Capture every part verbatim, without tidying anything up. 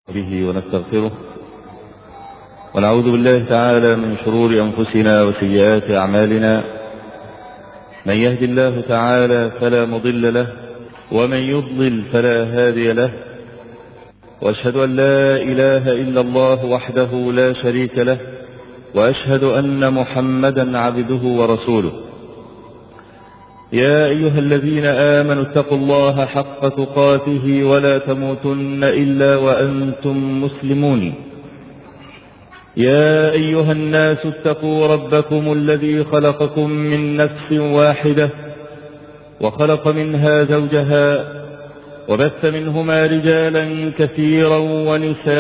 به ونستغفره ونعوذ بالله تعالى من شرور أنفسنا وسيئات أعمالنا. من يهد الله تعالى فلا مضل له ومن يضلل فلا هادي له، وأشهد أن لا إله إلا الله وحده لا شريك له، وأشهد أن محمدا عبده ورسوله. يا أيها الذين آمنوا اتقوا الله حق تقاته ولا تموتن إلا وأنتم مسلمون. يا أيها الناس اتقوا ربكم الذي خلقكم من نفس واحدة وخلق منها زوجها وبث منهما رجالا كثيرا ونساء،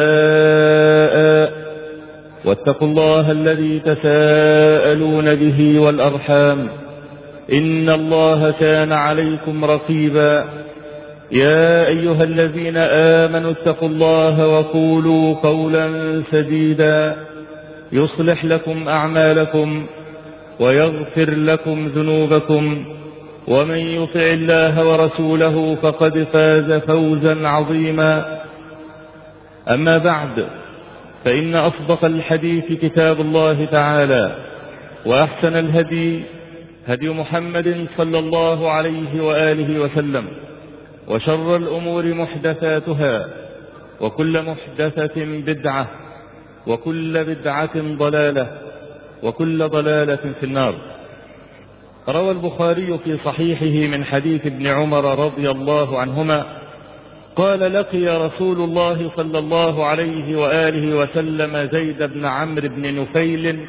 واتقوا الله الذي تساءلون به والأرحام إن الله كان عليكم رقيبا. يا أيها الذين آمنوا اتقوا الله وقولوا قولا سديدا يصلح لكم أعمالكم ويغفر لكم ذنوبكم، ومن يطع الله ورسوله فقد فاز فوزا عظيما. أما بعد، فإن أصدق الحديث كتاب الله تعالى، وأحسن الهدي هدي محمد صلى الله عليه وآله وسلم، وشر الأمور محدثاتها، وكل محدثة بدعة، وكل بدعة ضلالة، وكل ضلالة في النار. روى البخاري في صحيحه من حديث ابن عمر رضي الله عنهما قال: لقي رسول الله صلى الله عليه وآله وسلم زيد بن عمرو بن نفيل،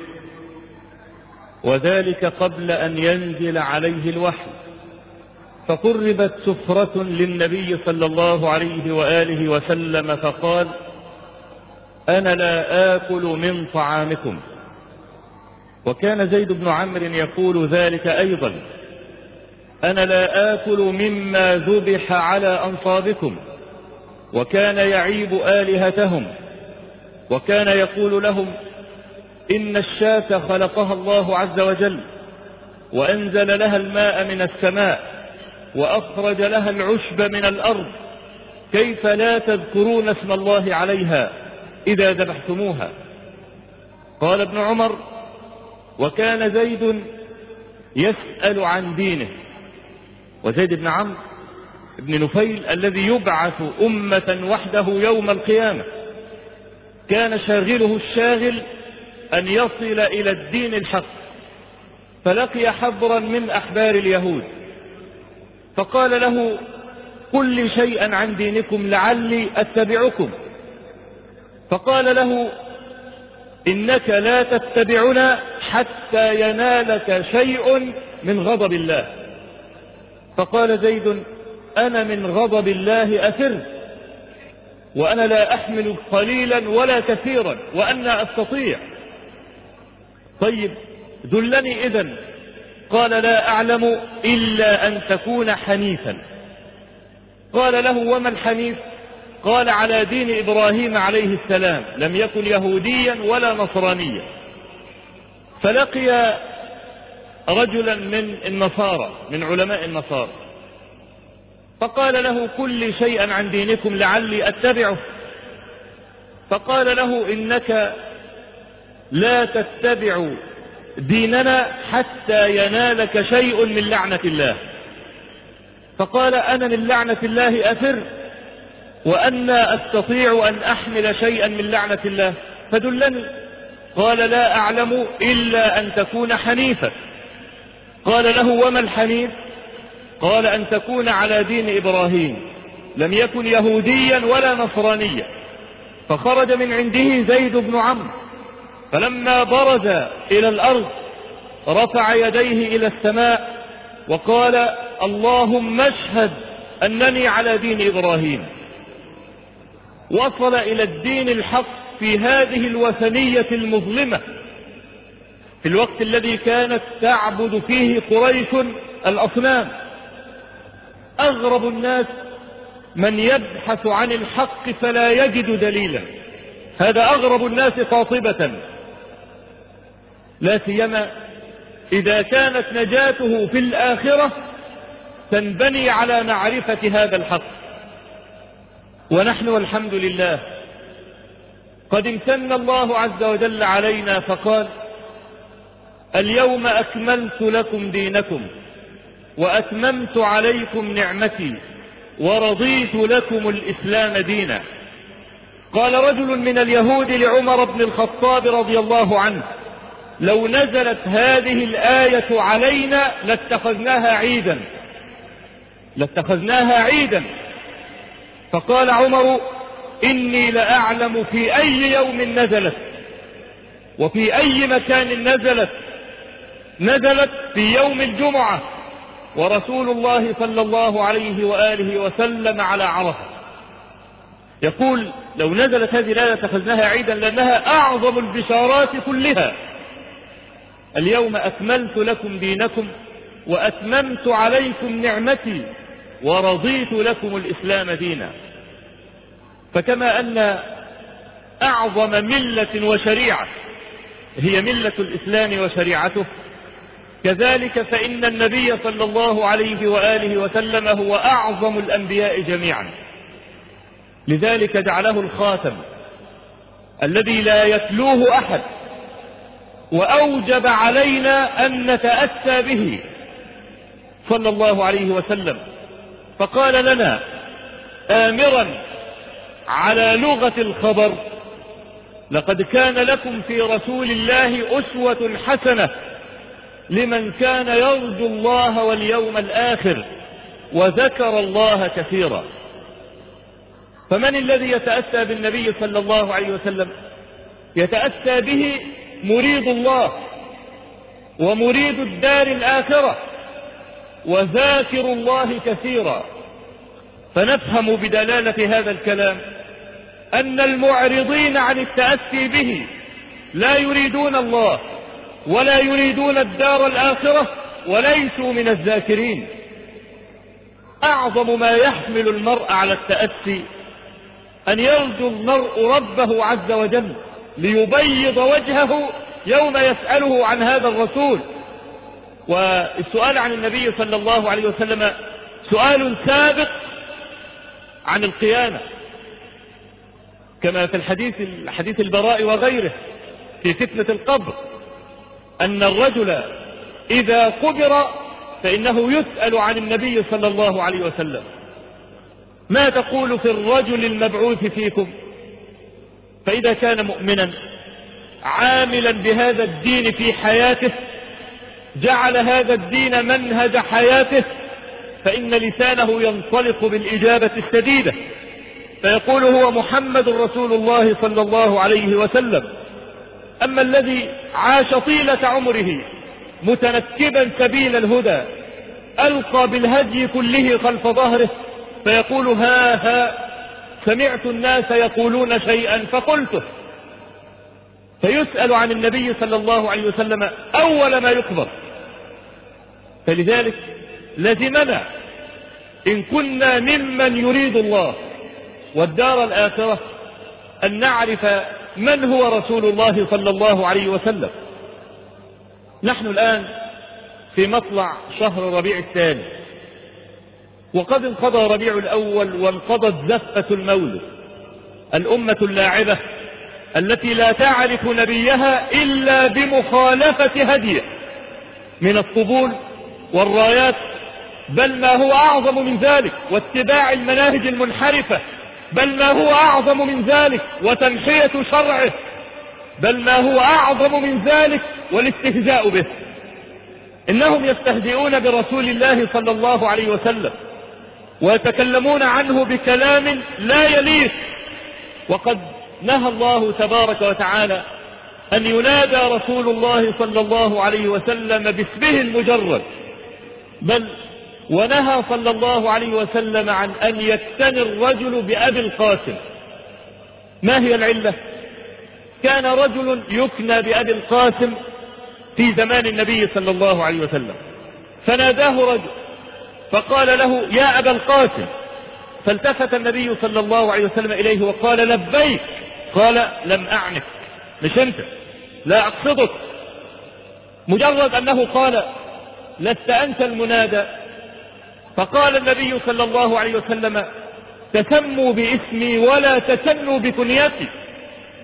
وذلك قبل أن ينزل عليه الوحي، فقربت سفرة للنبي صلى الله عليه وآله وسلم فقال: أنا لا آكل من طعامكم. وكان زيد بن عمرو يقول ذلك أيضا: أنا لا آكل مما ذبح على أنصابكم. وكان يعيب آلهتهم، وكان يقول لهم: إن الشاة خلقها الله عز وجل، وأنزل لها الماء من السماء، وأخرج لها العشب من الأرض، كيف لا تذكرون اسم الله عليها إذا ذبحتموها؟ قال ابن عمر: وكان زيد يسأل عن دينه. وزيد بن عمرو بن نفيل الذي يبعث أمة وحده يوم القيامة، كان شاغله الشاغل أن يصل إلى الدين الحق، فلقي حبرا من أحبار اليهود فقال له: قل لي شيئا عن دينكم لعلي أتبعكم. فقال له: إنك لا تتبعنا حتى ينالك شيء من غضب الله. فقال زيد: أنا من غضب الله أفر، وأنا لا أحمل قليلا ولا كثيرا، وأنا أستطيع. طيب دلني إذن. قال: لا أعلم إلا أن تكون حنيفا. قال له: وما الحنيف؟ قال: على دين إبراهيم عليه السلام، لم يكن يهوديا ولا نصرانيا. فلقي رجلا من النصارى، من علماء النصارى، فقال له: قل لي شيئا عن دينكم لعلي أتبعه. فقال له: إنك لا تتبع ديننا حتى ينالك شيء من لعنة الله. فقال: أنا من لعنة الله أفر، وأنا أستطيع أن أحمل شيئا من لعنة الله، فدلني. قال: لا أعلم إلا أن تكون حنيفا. قال له: وما الحنيف؟ قال: أن تكون على دين إبراهيم، لم يكن يهوديا ولا نصرانيا. فخرج من عنده زيد بن عمرو، فلما برز إلى الأرض رفع يديه إلى السماء وقال: اللهم اشهد أنني على دين إبراهيم. وصل إلى الدين الحق في هذه الوثنية المظلمة، في الوقت الذي كانت تعبد فيه قريش الأصنام. أغرب الناس من يبحث عن الحق فلا يجد دليلا، هذا أغرب الناس قاطبة، لا سيما إذا كانت نجاته في الآخرة تنبني على معرفة هذا الحق. ونحن والحمد لله قد امتن الله عز وجل علينا فقال: اليوم أكملت لكم دينكم وأتممت عليكم نعمتي ورضيت لكم الإسلام دينا. قال رجل من اليهود لعمر بن الخطاب رضي الله عنه: لو نزلت هذه الآية علينا لاتخذناها عيدا لاتخذناها عيدا فقال عمر: إني لأعلم في أي يوم نزلت وفي أي مكان نزلت. نزلت في يوم الجمعة ورسول الله صلى الله عليه وآله وسلم على عرفة. يقول: لو نزلت هذه الآية لاتخذناها عيدا لأنها أعظم البشارات كلها. اليوم أكملت لكم دينكم وأتممت عليكم نعمتي ورضيت لكم الإسلام دينا. فكما أن أعظم ملة وشريعة هي ملة الإسلام وشريعته، كذلك فإن النبي صلى الله عليه وآله وسلم هو أعظم الأنبياء جميعا، لذلك جعله الخاتم الذي لا يتلوه أحد، وأوجب علينا أن نتأسى به صلى الله عليه وسلم. فقال لنا آمرا على لغة الخبر: لقد كان لكم في رسول الله أسوة حسنة لمن كان يرجو الله واليوم الآخر وذكر الله كثيرا. فمن الذي يتأسى بالنبي صلى الله عليه وسلم؟ يتأسى به مريد الله ومريد الدار الآخرة وذاكر الله كثيرا. فنفهم بدلالة هذا الكلام أن المعرضين عن التأسي به لا يريدون الله ولا يريدون الدار الآخرة وليسوا من الذاكرين. أعظم ما يحمل المرء على التأسي أن يرجو المرء ربه عز وجل ليبيض وجهه يوم يسأله عن هذا الرسول. والسؤال عن النبي صلى الله عليه وسلم سؤال سابق عن القيامة، كما في الحديث حديث البراء وغيره في فتنة القبر، أن الرجل إذا قبر فإنه يسأل عن النبي صلى الله عليه وسلم: ما تقول في الرجل المبعوث فيكم؟ فإذا كان مؤمنا عاملا بهذا الدين في حياته جعل هذا الدين منهج حياته، فإن لسانه ينطلق بالإجابة السديدة فيقول: هو محمد رسول الله صلى الله عليه وسلم. أما الذي عاش طيلة عمره متنكبا سبيل الهدى ألقى بالهدي كله خلف ظهره فيقول: ها ها سمعت الناس يقولون شيئا فقلته. فيسأل عن النبي صلى الله عليه وسلم أول ما يخبر. فلذلك لزمنا إن كنا ممن يريد الله والدار الآخرة أن نعرف من هو رسول الله صلى الله عليه وسلم. نحن الآن في مطلع شهر ربيع الثاني، وقد انقضى ربيع الأول وانقضت زفة المولد. الأمة اللاعبة التي لا تعرف نبيها إلا بمخالفة هديه من الطبول والرايات، بل ما هو أعظم من ذلك واتباع المناهج المنحرفة، بل ما هو أعظم من ذلك وتنحية شرعه، بل ما هو أعظم من ذلك والاستهزاء به. إنهم يستهزئون برسول الله صلى الله عليه وسلم ويتكلمون عنه بكلام لا يليق، وقد نهى الله تبارك وتعالى أن ينادى رسول الله صلى الله عليه وسلم باسمه المجرد، بل ونهى صلى الله عليه وسلم عن أن يكتني الرجل بأبي القاسم. ما هي العلة؟ كان رجل يكنى بأبي القاسم في زمان النبي صلى الله عليه وسلم، فناداه رجل فقال له: يا أبا القاسم. فالتفت النبي صلى الله عليه وسلم إليه وقال: لبيك. قال: لم أعنك، مش أنت، لا أقصدك. مجرد أنه قال: لست أنت المنادى. فقال النبي صلى الله عليه وسلم: تسموا باسمي ولا تسنوا بكنيتي.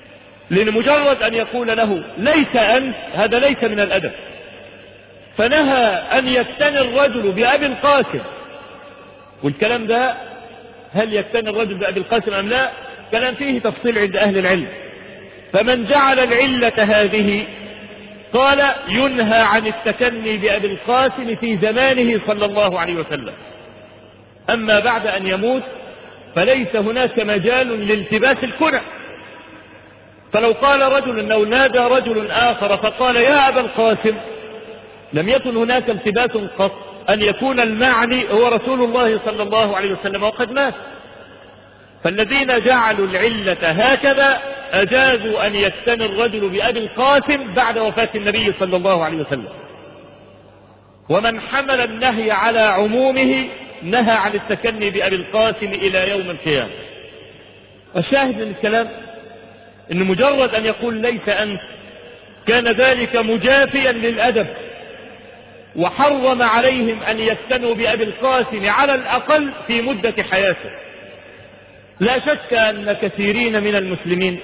لأن مجرد أن يقول له ليس أنت هذا ليس من الأدب. فنهى أن يكتني الرجل بأبي القاسم، والكلام ده هل يكتني الرجل بأبي القاسم أم لا كلام فيه تفصيل عند أهل العلم. فمن جعل العلة هذه قال ينهى عن التكني بأبي القاسم في زمانه صلى الله عليه وسلم، أما بعد أن يموت فليس هناك مجال لالتباس الكنى. فلو قال رجل أو نادى رجل آخر فقال يا أبا القاسم لم يكن هناك التباس قط أن يكون المعني هو رسول الله صلى الله عليه وسلم وقد مات. فالذين جعلوا العلة هكذا أجازوا أن يكتني الرجل بأبي القاسم بعد وفاة النبي صلى الله عليه وسلم. ومن حمل النهي على عمومه نهى عن التكني بأبي القاسم إلى يوم القيامة. الشاهد من الكلام إن مجرد أن يقول ليس أنت كان ذلك مجافيا للأدب، وحرم عليهم أن يكتنوا بأبي القاسم على الأقل في مدة حياته. لا شك أن كثيرين من المسلمين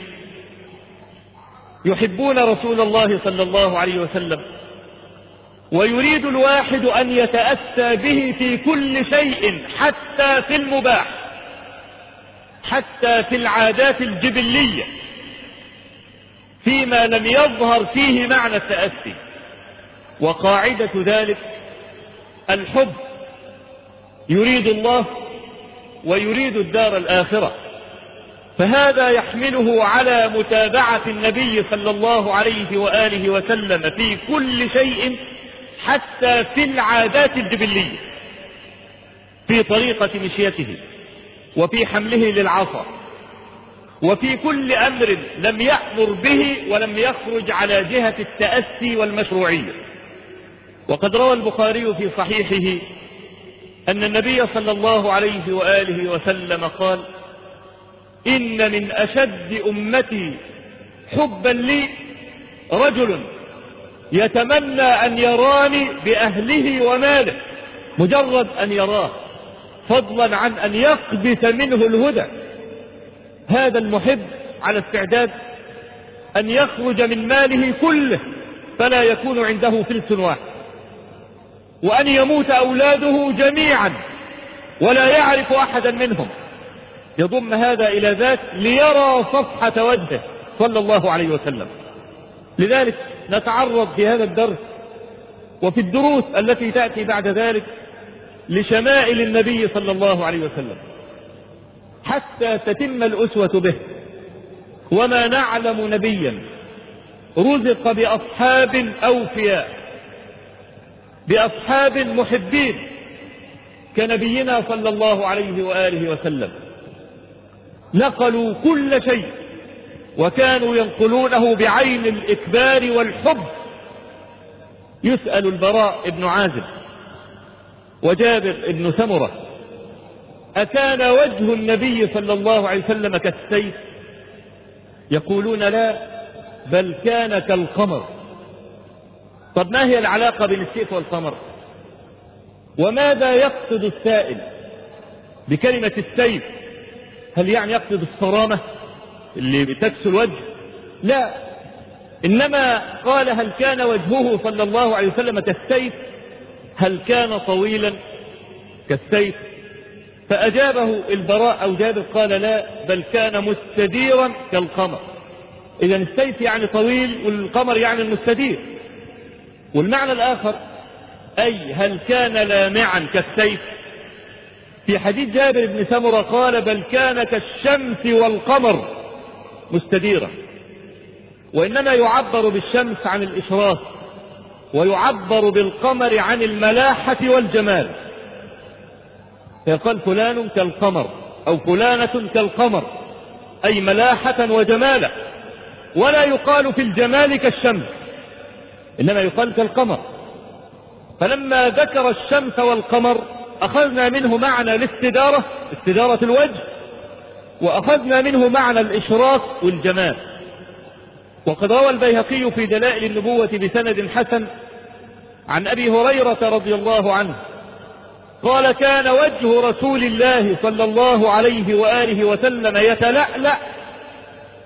يحبون رسول الله صلى الله عليه وسلم، ويريد الواحد أن يتأسى به في كل شيء حتى في المباح، حتى في العادات الجبلية فيما لم يظهر فيه معنى التأسي. وقاعدة ذلك الحب، يريد الله ويريد الدار الآخرة، فهذا يحمله على متابعة النبي صلى الله عليه وآله وسلم في كل شيء حتى في العادات الجبلية، في طريقة مشيته وفي حمله للعصا وفي كل أمر لم يأمر به ولم يخرج على جهة التأسي والمشروعية. وقد روى البخاري في صحيحه أن النبي صلى الله عليه وآله وسلم قال إن من أشد أمتي حبا لي رجل يتمنى أن يراني بأهله وماله، مجرد أن يراه فضلا عن أن يقبس منه الهدى. هذا المحب على استعداد أن يخرج من ماله كله فلا يكون عنده فلس واحد، وأن يموت أولاده جميعا ولا يعرف أحدا منهم، يضم هذا إلى ذاك ليرى صفحة وجهه صلى الله عليه وسلم. لذلك نتعرض في هذا الدرس وفي الدروس التي تأتي بعد ذلك لشمائل النبي صلى الله عليه وسلم حتى تتم الأسوة به. وما نعلم نبيا رزق بأصحاب أوفياء، بأصحاب محبين كنبينا صلى الله عليه وآله وسلم، نقلوا كل شيء وكانوا ينقلونه بعين الإكبار والحب. يسأل البراء بن عازب وجابر بن سمرة أكان وجه النبي صلى الله عليه وسلم كالسيف؟ يقولون لا، بل كان كالقمر. طب ما هي العلاقة بين السيف والقمر؟ وماذا يقصد السائل بكلمة السيف؟ هل يعني يقصد الصرامة اللي بتكسو الوجه؟ لا، إنما قال هل كان وجهه صلى الله عليه وسلم كالسيف؟ هل كان طويلا كالسيف؟ فأجابه البراء أو جابر قال لا، بل كان مستديرا كالقمر. إذن السيف يعني طويل والقمر يعني المستدير. والمعنى الآخر أي هل كان لامعا كالسيف؟ في حديث جابر بن سمرة قال بل كان كالشمس والقمر مستديرا. وإنما يعبر بالشمس عن الإشراق، ويعبر بالقمر عن الملاحة والجمال. فيقال فلان كالقمر أو فلانة كالقمر، أي ملاحة وجمالا. ولا يقال في الجمال كالشمس، إنما يقال كالقمر. فلما ذكر الشمس والقمر أخذنا منه معنى الاستدارة، استدارة الوجه، وأخذنا منه معنى الإشراق والجمال. وقد روى البيهقي في دلائل النبوة بسند حسن عن أبي هريرة رضي الله عنه قال كان وجه رسول الله صلى الله عليه وآله وسلم يتلألأ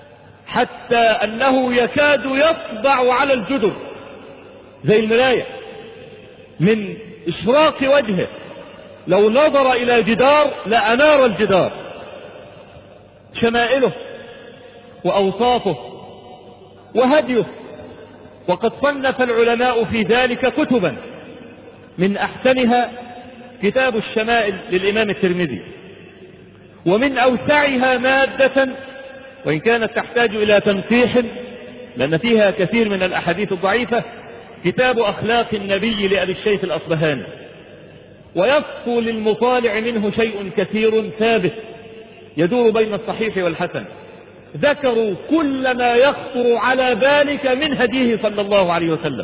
حتى أنه يكاد يطبع على الجدر زي المراية من إشراق وجهه، لو نظر إلى جدار لأنار الجدار. شمائله وأوصافه وهديه، وقد صنف العلماء في ذلك كتبا، من أحسنها كتاب الشمائل للإمام الترمذي، ومن أوسعها مادة وإن كانت تحتاج إلى تنقيح لأن فيها كثير من الأحاديث الضعيفة كتاب أخلاق النبي لأبي الشيخ الأصبهاني، ويصفو للمطالع منه شيء كثير ثابت يدور بين الصحيح والحسن. ذكروا كل ما يخطر على بالك من هديه صلى الله عليه وسلم،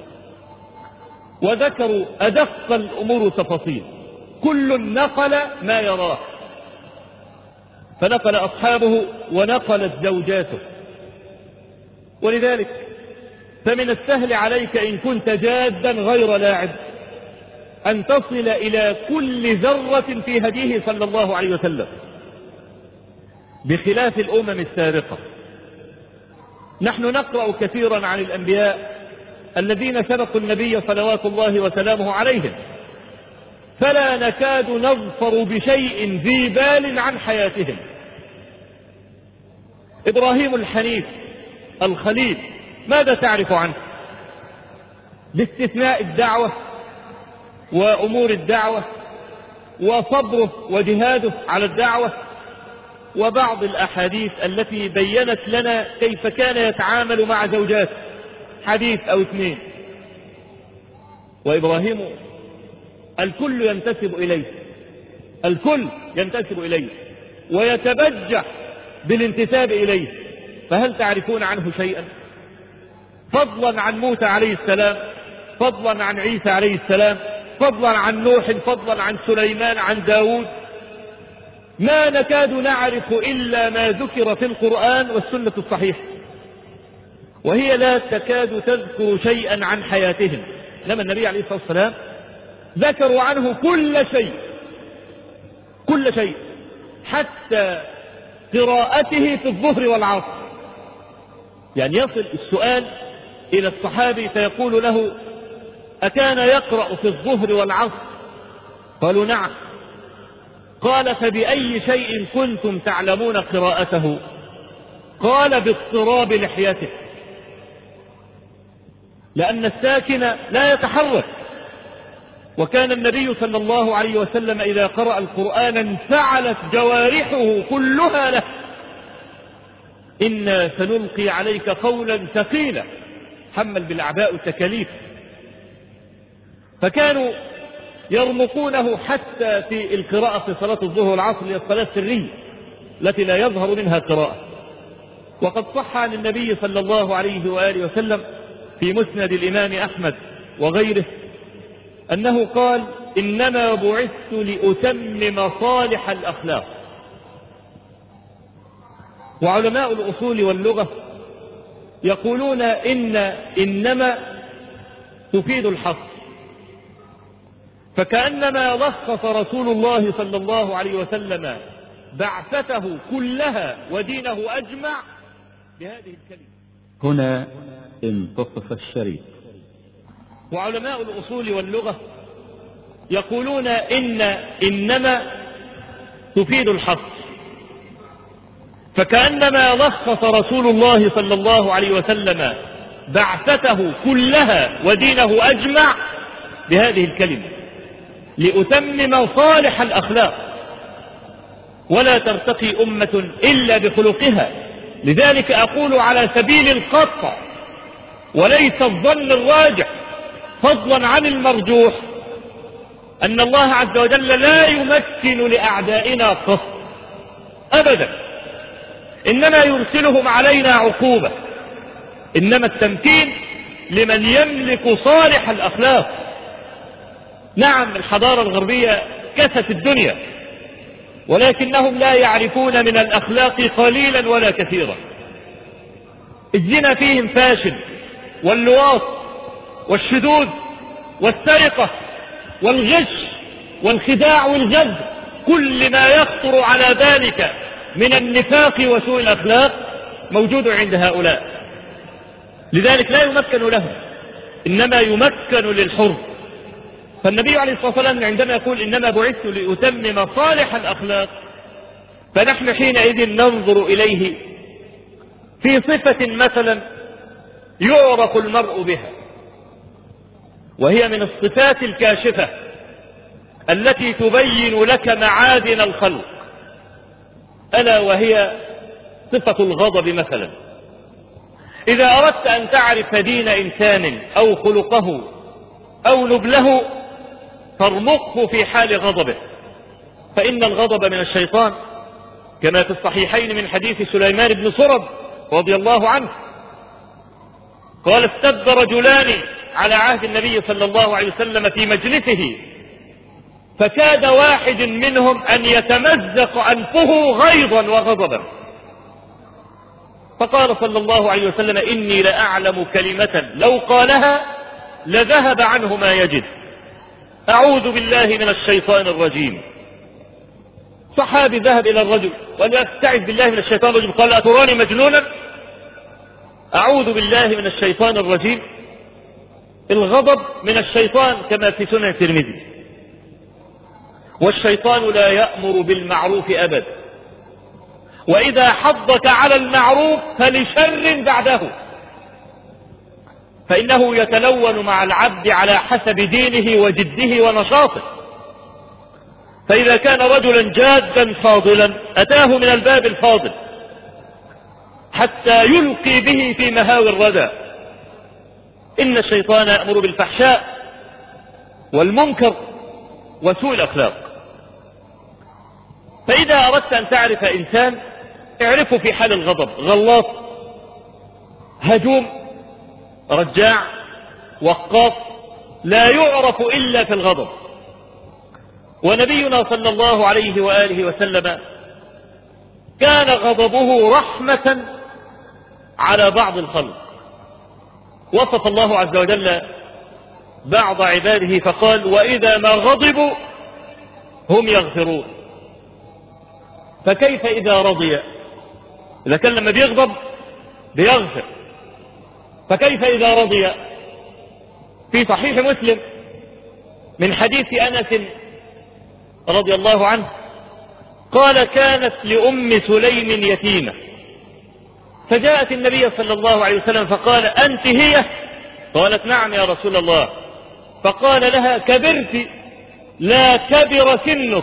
وذكروا أدق الأمور تفاصيل، كل نقل ما يراه، فنقل أصحابه ونقلت زوجاته. ولذلك فمن السهل عليك إن كنت جادا غير لاعب أن تصل إلى كل ذرة في هديه صلى الله عليه وسلم، بخلاف الأمم السابقة. نحن نقرأ كثيرا عن الأنبياء الذين سبقوا النبي صلوات الله وسلامه عليهم، فلا نكاد نظفر بشيء ذي بال عن حياتهم. إبراهيم الحنيف الخليل ماذا تعرف عنه؟ باستثناء الدعوة وأمور الدعوة وصبره وجهاده على الدعوة وبعض الأحاديث التي بيّنت لنا كيف كان يتعامل مع زوجاته، حديث أو اثنين. وإبراهيم الكل ينتسب إليه، الكل ينتسب إليه ويتبجح بالانتساب إليه، فهل تعرفون عنه شيئا؟ فضلا عن موسى عليه السلام، فضلا عن عيسى عليه السلام، فضلا عن نوح، فضلا عن سليمان، عن داود، ما نكاد نعرف إلا ما ذكر في القرآن والسنة الصحيحة، وهي لا تكاد تذكر شيئا عن حياتهم. لما النبي عليه الصلاة والسلام ذكروا عنه كل شيء، كل شيء، حتى قراءته في الظهر والعصر. يعني يصل السؤال إلى الصحابي فيقول له: أكان يقرأ في الظهر والعصر؟ قالوا: نعم. قال: فبأي شيء كنتم تعلمون قراءته؟ قال: باضطراب لحيته، لأن الساكن لا يتحرك. وكان النبي صلى الله عليه وسلم إذا قرأ القرآن انفعلت جوارحه كلها له. إنا سنلقي عليك قولا ثقيلا، حمل بالأعباء والتكاليف. فكانوا يرمقونه حتى في القراءة في صلاة الظهر والعصر، هي الصلاة السرية التي لا يظهر منها قراءة. وقد صح عن النبي صلى الله عليه وآله وسلم في مسند الإمام أحمد وغيره أنه قال: إنما بعثت لأتمم صالح الأخلاق. وعلماء الأصول واللغة يقولون إن إنما تفيد الحصر، فكأنما لخص رسول الله صلى الله عليه وسلم بعثته كلها ودينه أجمع بهذه الكلمة. هنا انتصف الشريط. وعلماء الأصول واللغة يقولون إن إنما تفيد الحصر، فكأنما لخص رسول الله صلى الله عليه وسلم بعثته كلها ودينه أجمع بهذه الكلمة: لأتمم صالح الأخلاق، ولا ترتقي أمة إلا بخلقها. لذلك أقول على سبيل القطع وليس الظن الراجح، فضلا عن المرجوح، أن الله عز وجل لا يمكن لأعدائنا قط أبدا، إنما يرسلهم علينا عقوبة. إنما التمكين لمن يملك صالح الأخلاق. نعم، الحضارة الغربية كست الدنيا، ولكنهم لا يعرفون من الأخلاق قليلا ولا كثيرا. الزنا فيهم فاشل، واللواط والشذوذ والسرقة والغش والخداع والغدر، كل ما يخطر على ذلك من النفاق وسوء الأخلاق موجود عند هؤلاء، لذلك لا يمكن لهم، إنما يمكن للحر. فالنبي عليه الصلاة والسلام عندما يقول إنما بعثت لأتمم صالح الأخلاق، فنحن حينئذ ننظر إليه في صفة مثلا يعرف المرء بها، وهي من الصفات الكاشفة التي تبين لك معادن الخلق، ألا وهي صفة الغضب مثلا. إذا أردت أن تعرف دين إنسان أو خلقه أو نبله فارمقه في حال غضبه، فإن الغضب من الشيطان، كما في الصحيحين من حديث سليمان بن سرد رضي الله عنه قال: استد رجلان على عهد النبي صلى الله عليه وسلم في مجلسه، فكاد واحد منهم أن يتمزق أنفه غيظا وغضبا، فقال صلى الله عليه وسلم: إني لأعلم كلمة لو قالها لذهب عنه ما يجد، أعوذ بالله من الشيطان الرجيم. صحابي ذهب إلى الرجل وقال: أستعذ بالله من الشيطان الرجيم. قال: أتراني مجنونا؟ أعوذ بالله من الشيطان الرجيم. الغضب من الشيطان كما في سنن الترمذي، والشيطان لا يأمر بالمعروف أبدا، وإذا حضك على المعروف فلشر بعده، فإنه يتلون مع العبد على حسب دينه وجده ونشاطه. فإذا كان رجلا جادا فاضلا أتاه من الباب الفاضل حتى يلقي به في مهاوي الردى. إن الشيطان يأمر بالفحشاء والمنكر وسوء الأخلاق. فإذا أردت أن تعرف إنسان اعرفه في حال الغضب: غلاط، هجوم، رجاع، وقاف، لا يعرف إلا في الغضب. ونبينا صلى الله عليه وآله وسلم كان غضبه رحمة على بعض الخلق. وصف الله عز وجل بعض عباده فقال: وإذا ما غضبوا هم يغفرون. فكيف إذا رضي؟ إذا كان لما بيغضب بيغفر، فكيف إذا رضي؟ في صحيح مسلم من حديث أنس رضي الله عنه قال: كانت لأم سليم يتيمة، فجاءت النبي صلى الله عليه وسلم فقال: أنت هي؟ قالت: نعم يا رسول الله. فقال لها: كبرت، لا كبر سنك.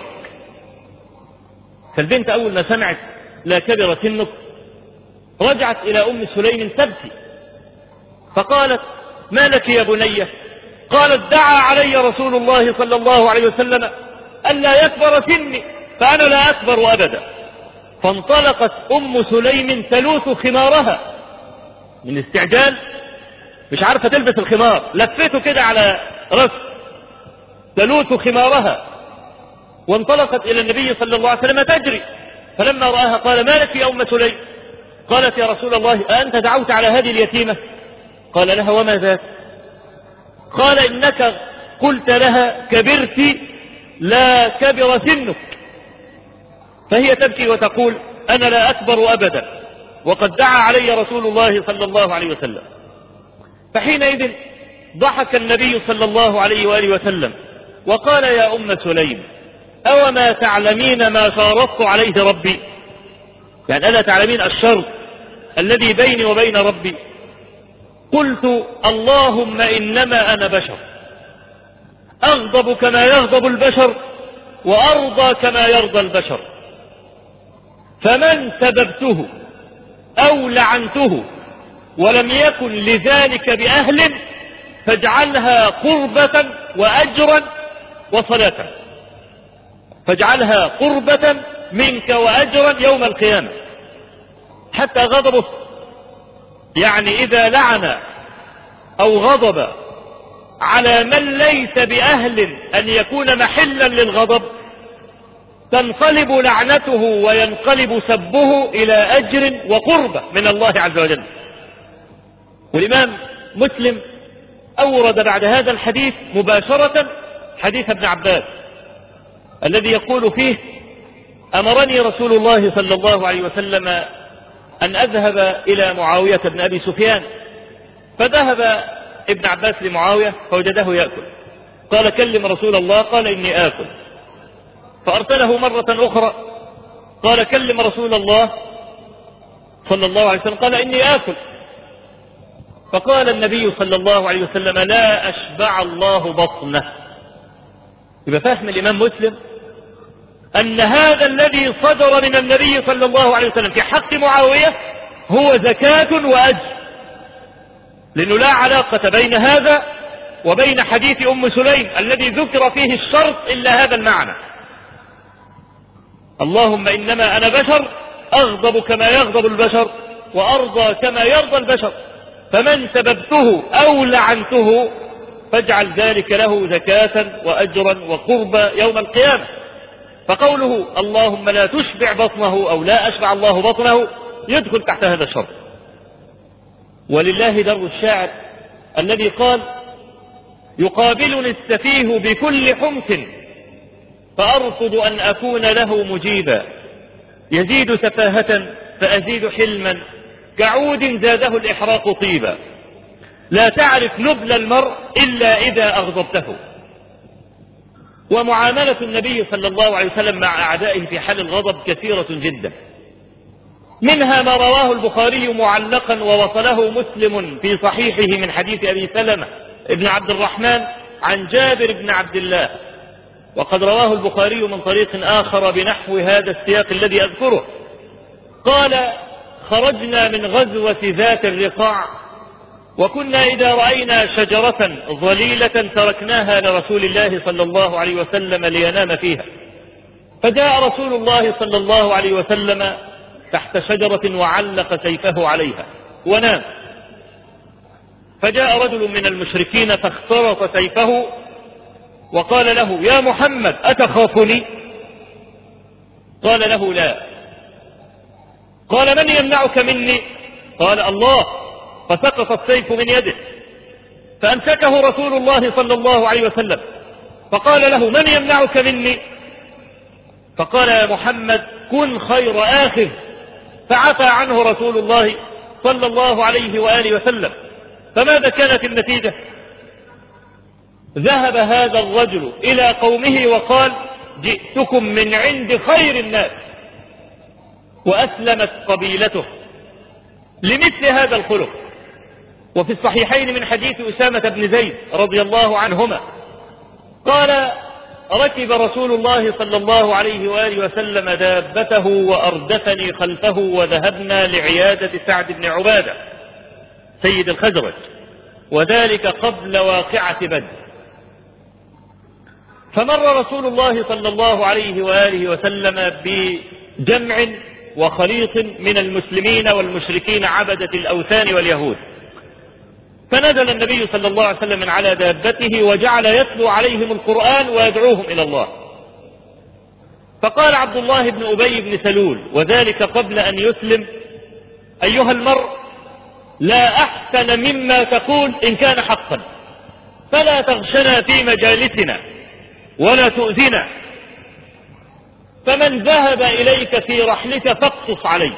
فالبنت أول ما سمعت لا كبر سنك رجعت إلى أم سليم تبكي، فقالت: ما لك يا بنية؟ قالت: دعا علي رسول الله صلى الله عليه وسلم ألا يكبر سني، فأنا لا أكبر أبدا. فانطلقت أم سليم تلوث خمارها من استعجال، مش عارفة تلبس الخمار، لفته كده على رأس، تلوث خمارها، وانطلقت إلى النبي صلى الله عليه وسلم تجري. فلما رآها قال: ما لك يا أم سليم؟ قالت: يا رسول الله، أنت دعوت على هذه اليتيمة؟ قال لها: وما ذاك؟ قال: إنك قلت لها كبرت، لا كبر سنك. فهي تبكي وتقول: أنا لا أكبر أبدا، وقد دعا علي رسول الله صلى الله عليه وسلم. فحينئذ ضحك النبي صلى الله عليه وآله وسلم وقال: يا أم سليم، أوما تعلمين ما شارطت عليه ربي؟ يعني ألا تعلمين الشرط الذي بيني وبين ربي؟ قلت: اللهم إنما أنا بشر، أغضب كما يغضب البشر وأرضى كما يرضى البشر، فمن سببته أو لعنته ولم يكن لذلك بأهل فاجعلها قربة وأجرا وصلاة، فاجعلها قربة منك وأجرا يوم القيامة. حتى غضبه، يعني إذا لعن أو غضب على من ليس بأهل أن يكون محلا للغضب تنقلب لعنته وينقلب سبه إلى أجر وقربة من الله عز وجل. والإمام مسلم أورد بعد هذا الحديث مباشرة حديث ابن عباس الذي يقول فيه: أمرني رسول الله صلى الله عليه وسلم أن أذهب إلى معاوية بن أبي سفيان، فذهب ابن عباس لمعاوية فوجده يأكل، قال كلم رسول الله، قال إني آكل. فأرسله مرة أخرى قال كلم رسول الله صلى الله عليه وسلم، قال إني آكل. فقال النبي صلى الله عليه وسلم لا أشبع الله بطنه. يبقى فاهم الإمام مسلم أن هذا الذي صدر من النبي صلى الله عليه وسلم في حق معاوية هو زكاة وأجر، لأنه لا علاقة بين هذا وبين حديث أم سليم الذي ذكر فيه الشرط إلا هذا المعنى: اللهم إنما أنا بشر أغضب كما يغضب البشر وأرضى كما يرضى البشر، فمن سببته أو لعنته فاجعل ذلك له زكاة وأجرا وقربا يوم القيامة. فقوله اللهم لا تشبع بطنه أو لا أشبع الله بطنه يدخل تحت هذا الشرط. ولله در الشاعر الذي قال يقابلني السفيه بكل حمق فأرفض أن أكون له مجيبا، يزيد سفاهة فأزيد حلما كعود زاده الإحراق طيبا، لا تعرف نبل المرء إلا إذا أغضبته. ومعاملة النبي صلى الله عليه وسلم مع أعدائه في حال الغضب كثيرة جدا، منها ما رواه البخاري معلقا ووصله مسلم في صحيحه من حديث أبي سلمة ابن عبد الرحمن عن جابر بن عبد الله، وقد رواه البخاري من طريق آخر بنحو هذا السياق الذي أذكره. قال خرجنا من غزوة ذات الرقاع وكنا إذا رأينا شجرة ظليلة تركناها لرسول الله صلى الله عليه وسلم لينام فيها، فجاء رسول الله صلى الله عليه وسلم تحت شجرة وعلق سيفه عليها ونام، فجاء رجل من المشركين فاخترط سيفه وقال له يا محمد أتخافني؟ قال له لا. قال من يمنعك مني؟ قال الله. فسقط السيف من يده فأمسكه رسول الله صلى الله عليه وسلم فقال له من يمنعك مني؟ فقال يا محمد كن خير آخذ، فعفى عنه رسول الله صلى الله عليه وآله وسلم. فماذا كانت النتيجة؟ ذهب هذا الرجل إلى قومه وقال جئتكم من عند خير الناس، وأسلمت قبيلته لمثل هذا الخلق. وفي الصحيحين من حديث أسامة بن زيد رضي الله عنهما قال ركب رسول الله صلى الله عليه وآله وسلم دابته وأردفني خلفه وذهبنا لعيادة سعد بن عبادة سيد الخزرج، وذلك قبل واقعة بدر. فمر رسول الله صلى الله عليه وآله وسلم بجمع وخليط من المسلمين والمشركين عبدة الأوثان واليهود، فنزل النبي صلى الله عليه وسلم من على دابته وجعل يتلو عليهم القرآن ويدعوهم إلى الله. فقال عبد الله بن أبي بن سلول وذلك قبل أن يسلم أيها المرء لا أحسن مما تقول إن كان حقا، فلا تغشنا في مجالسنا ولا تؤذنا، فمن ذهب إليك في رحلك فاقصص عليه.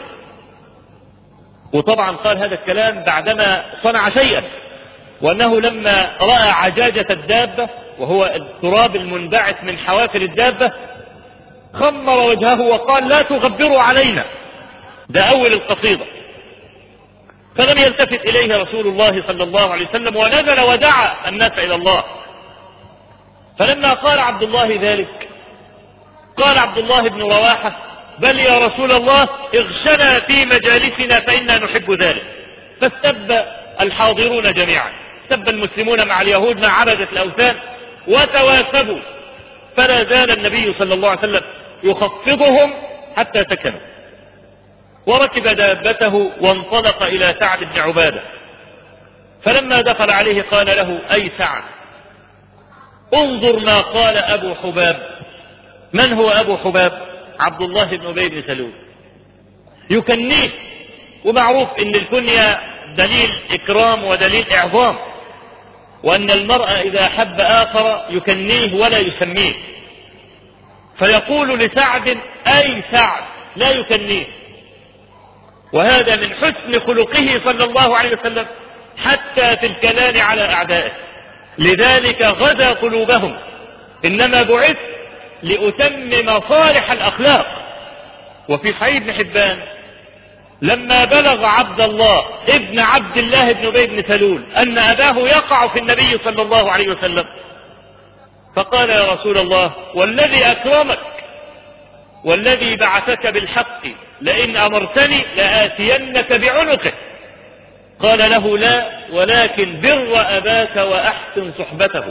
وطبعا قال هذا الكلام بعدما صنع شيئا، وأنه لما رأى عجاجة الدابة وهو التراب المنبعث من حوافر الدابة خمر وجهه وقال لا تغبروا علينا. ده أول القصيدة. فلم يلتفت إليه رسول الله صلى الله عليه وسلم ونزل ودعا الناس إلى الله. فلما قال عبد الله ذلك قال عبد الله بن رواحة بل يا رسول الله اغشنا في مجالسنا فإنا نحب ذلك. فاستب الحاضرون جميعا، استب المسلمون مع اليهود مع عبدة الأوثان وتواثبوا، فلا زال النبي صلى الله عليه وسلم يخفضهم حتى سكنوا، وركب دابته وانطلق إلى سعد بن عبادة. فلما دخل عليه قال له أي سعد انظر ما قال أبو حباب. من هو أبو حباب؟ عبد الله بن أبي بن سلول، يكنيه، ومعروف ان الكنية دليل إكرام ودليل إعظام، وأن المرء إذا أحب آخر يكنيه ولا يسميه، فيقول لسعد أي سعد لا يكنيه. وهذا من حسن خلقه صلى الله عليه وسلم حتى في الكلام على أعدائه. لذلك غزا قلوبهم. إنما بعث لأتمم صالح الأخلاق. وفي صحيح ابن حبان لما بلغ عبد الله ابن عبد الله بن أبي بن سلول أن أباه يقع في النبي صلى الله عليه وسلم، فقال يا رسول الله والذي أكرمك والذي بعثك بالحق لئن أمرتني لآتينك بعنقه. قال له لا، ولكن بر أباك وأحسن صحبته.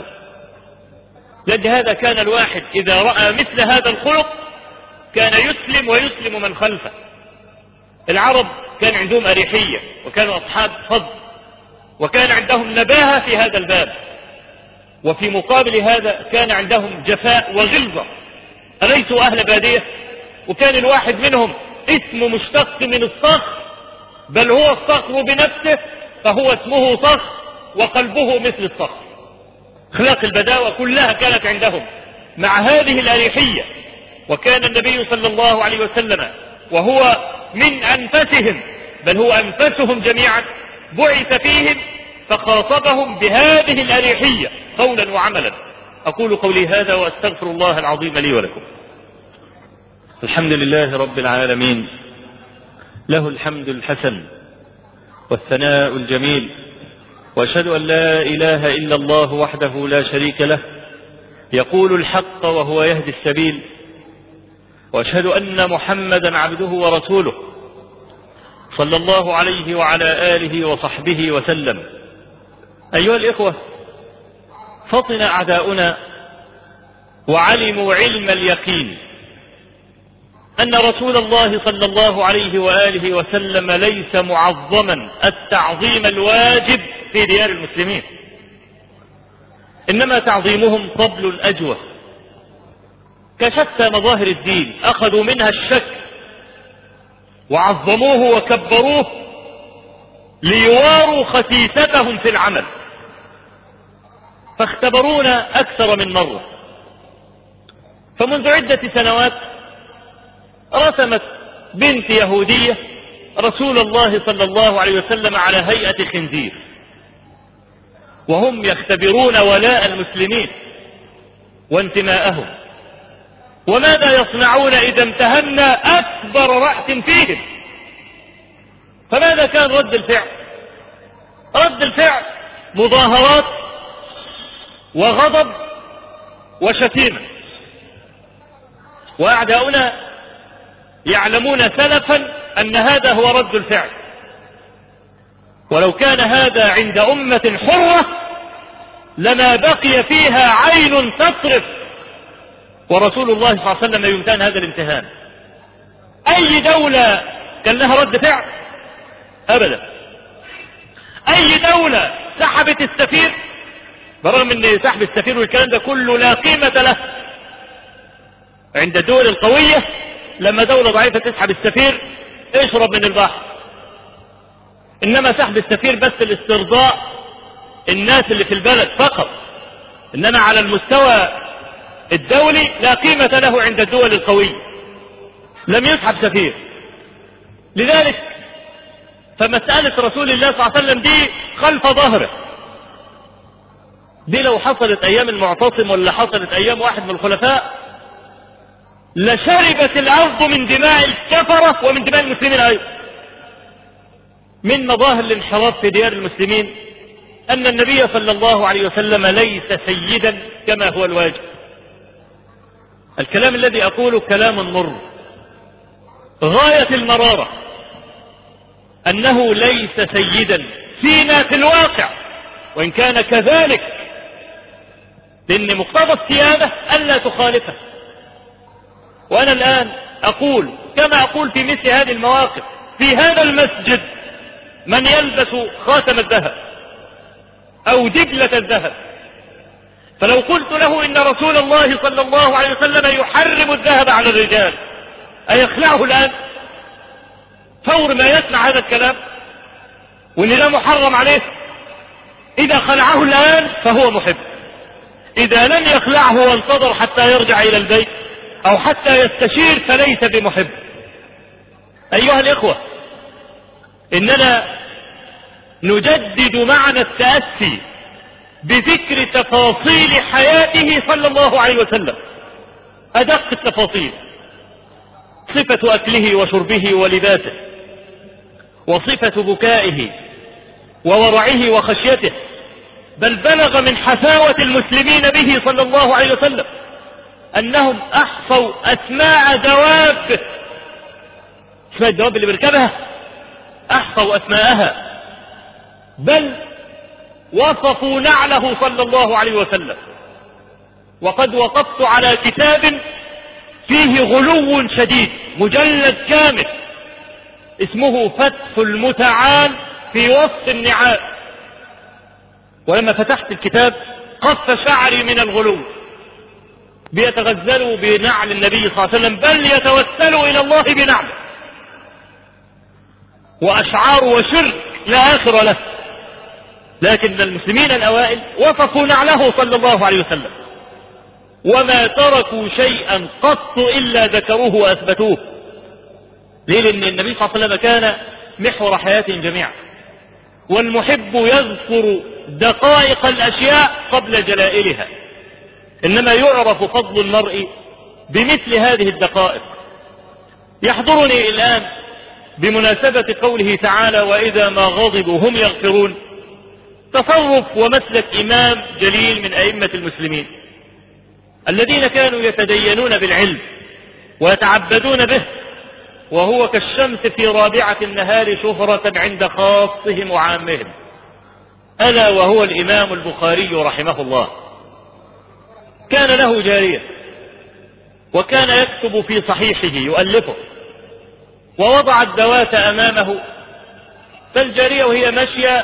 لأن هذا كان الواحد إذا رأى مثل هذا الخلق كان يسلم ويسلم من خلفه. العرب كان عندهم أريحية وكانوا أصحاب فضل وكان عندهم نباهة في هذا الباب، وفي مقابل هذا كان عندهم جفاء وغلظة. أليسوا أهل بادية؟ وكان الواحد منهم اسمه مشتق من الصخر، بل هو الصخر بنفسه، فهو اسمه صخر وقلبه مثل الصخر. أخلاق البداوة كلها كانت عندهم مع هذه الأريحية. وكان النبي صلى الله عليه وسلم وهو من أنفسهم، بل هو أنفسهم جميعا، بعث فيهم فخاطبهم بهذه الأريحية قولا وعملا. أقول قولي هذا وأستغفر الله العظيم لي ولكم. الحمد لله رب العالمين، له الحمد الحسن والثناء الجميل، وأشهد أن لا إله إلا الله وحده لا شريك له يقول الحق وهو يهدي السبيل، وأشهد أن محمدا عبده ورسوله صلى الله عليه وعلى آله وصحبه وسلم. أيها الإخوة، فطن أعداؤنا وعلموا علم اليقين أن رسول الله صلى الله عليه وآله وسلم ليس معظما التعظيم الواجب في ديار المسلمين، إنما تعظيمهم طبل الأجوة. كشتى مظاهر الدين أخذوا منها الشك وعظموه وكبروه ليواروا خسيستهم في العمل، فاختبرونا أكثر من مرة. فمنذ عدة سنوات رسمت بنت يهودية رسول الله صلى الله عليه وسلم على هيئة خنزير، وهم يختبرون ولاء المسلمين وانتماءهم. وماذا يصنعون إذا امتهنا أكبر رأس فيهم؟ فماذا كان رد الفعل؟ رد الفعل مظاهرات وغضب وشتيمة. وأعداؤنا يعلمون سلفا أن هذا هو رد الفعل، ولو كان هذا عند أمة حرة لما بقي فيها عين تصرف، ورسول الله صلى الله عليه وسلم يمتهن هذا الامتهان. أي دولة كان لها رد فعل؟ أبدا. أي دولة سحبت السفير، برغم أن سحب السفير والكلام ده كله لا قيمة له عند الدول القوية، لما دولة ضعيفة تسحب السفير اشرب من البحر. إنما سحب السفير بس الاسترضاء الناس اللي في البلد فقط، إنما على المستوى الدولي لا قيمة له عند الدول القوية. لم يسحب سفير. لذلك فمسألة رسول الله صلى الله عليه وسلم دي خلف ظهره، دي لو حصلت أيام المعتصم ولا حصلت أيام واحد من الخلفاء لشربت الأرض من دماء الكفرة ومن دماء المسلمين أيضا. من مظاهر الانحراف في ديار المسلمين أن النبي صلى الله عليه وسلم ليس سيدا كما هو الواجب. الكلام الذي أقوله كلام مر غاية المرارة، أنه ليس سيدا فينا في الواقع، وإن كان كذلك، لأن مقتضى السيادة ألا تخالفه. وأنا الآن أقول كما أقول في مثل هذه المواقف في هذا المسجد: من يلبس خاتم الذهب أو دبلة الذهب، فلو قلت له إن رسول الله صلى الله عليه وسلم يحرم الذهب على الرجال أيخلعه الآن فور ما يسمع هذا الكلام وإن لا محرم عليه؟ إذا خلعه الآن فهو محب، إذا لم يخلعه وانتظر حتى يرجع إلى البيت أو حتى يستشير فليس بمحب. أيها الإخوة، إننا نجدد معنى التأسي بذكر تفاصيل حياته صلى الله عليه وسلم، أدق التفاصيل، صفة أكله وشربه ولباسه، وصفة بكائه وورعه وخشيته، بل بلغ من حفاوة المسلمين به صلى الله عليه وسلم أنهم أحصوا أسماء دواب، اسماء الدواب اللي بيركبها أحصوا أسماءها، بل وصفوا نعله صلى الله عليه وسلم. وقد وقفت على كتاب فيه غلو شديد، مجلد كامل اسمه فتح المتعال في وصف النعال، ولما فتحت الكتاب قف شعري من الغلو، بيتغزلوا بنعل النبي صلى الله عليه وسلم، بل يتوسلوا إلى الله بنعله، وأشعار وشرك لا آخر له. لكن المسلمين الأوائل وصفوا نعله صلى الله عليه وسلم، وما تركوا شيئا قط إلا ذكروه وأثبتوه. ليه؟ لأن النبي صلى الله عليه وسلم كان محور حياتهم جميعا، والمحب يذكر دقائق الأشياء قبل جلائلها، إنما يعرف فضل المرء بمثل هذه الدقائق. يحضرني الآن بمناسبة قوله تعالى وإذا ما غضبوا هم يغفرون، تصرف ومسلك إمام جليل من أئمة المسلمين الذين كانوا يتدينون بالعلم ويتعبدون به، وهو كالشمس في رابعة النهار شهرة عند خاصهم وعامهم، ألا وهو الإمام البخاري رحمه الله. كان له جارية، وكان يكتب في صحيحه يؤلفه، ووضع الدواة أمامه، فالجارية وهي ماشية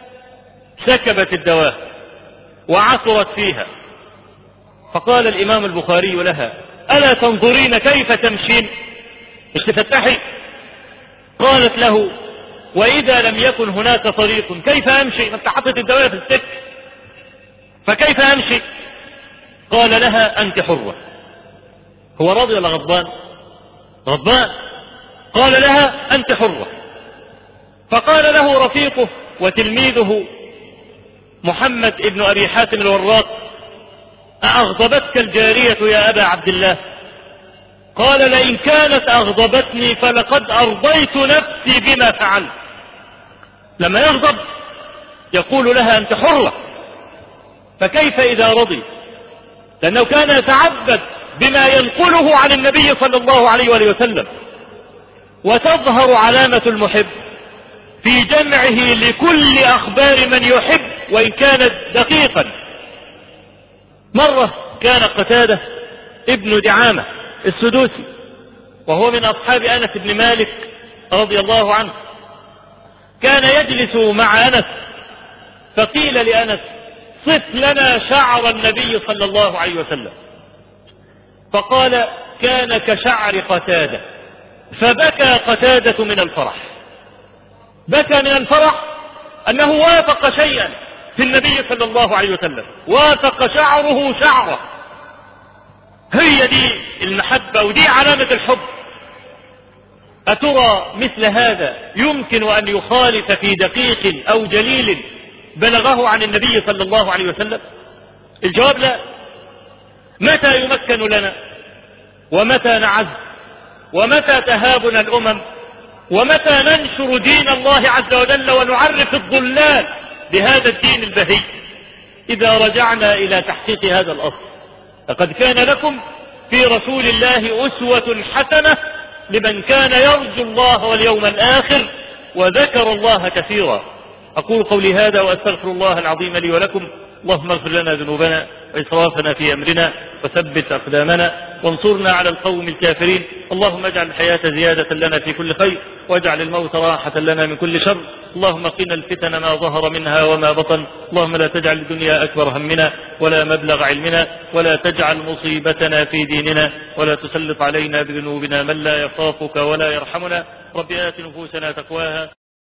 سكبت الدواة وعثرت فيها، فقال الإمام البخاري لها ألا تنظرين كيف تمشين، مش تفتحي؟ قالت له وإذا لم يكن هناك طريق كيف أمشي؟ أنت حطت الدواة في السك، فكيف أمشي؟ قال لها أنت حرة. هو راضي ولا غضبان؟ غضبان. قال لها أنت حرة. فقال له رفيقه وتلميذه محمد ابن أبي حاتم الوراق أأغضبتك الجارية يا أبا عبد الله؟ قال لئن كانت أغضبتني فلقد أرضيت نفسي بما فعلت. لما يغضب يقول لها أنت حرة، فكيف إذا رضي؟ لأنه كان يتعبد بما ينقله عن النبي صلى الله عليه وآله وسلم. وتظهر علامة المحب في جمعه لكل أخبار من يحب وإن كانت دقيقا. مرة كان قتادة ابن دعامة السدوسي، وهو من أصحاب أنس بن مالك رضي الله عنه، كان يجلس مع أنس، فقيل لأنس صف لنا شعر النبي صلى الله عليه وسلم، فقال كان كشعر قتادة، فبكى قتادة من الفرح. بكى من الفرح أنه وافق شيئا في النبي صلى الله عليه وسلم، وافق شعره شعره. هي دي المحبة ودي علامة الحب. أترى مثل هذا يمكن أن يخالف في دقيق أو جليل بلغه عن النبي صلى الله عليه وسلم؟ الجواب لا. متى يمكن لنا ومتى نعز ومتى تهابنا الأمم ومتى ننشر دين الله عز وجل ونعرف الضلال بهذا الدين البهي؟ إذا رجعنا إلى تحقيق هذا الأصل. لقد كان لكم في رسول الله أسوة حسنة لمن كان يرجو الله واليوم الآخر وذكر الله كثيرا. أقول قولي هذا وأستغفر الله العظيم لي ولكم. اللهم اغفر لنا ذنوبنا وإسرافنا في أمرنا وثبت أقدامنا وانصرنا على القوم الكافرين. اللهم اجعل الحياة زيادة لنا في كل خير واجعل الموت راحة لنا من كل شر. اللهم قنا الفتن ما ظهر منها وما بطن. اللهم لا تجعل الدنيا أكبر همنا ولا مبلغ علمنا ولا تجعل مصيبتنا في ديننا ولا تسلط علينا بذنوبنا من لا يخافك ولا يرحمنا. رب آت نفوسنا تقواها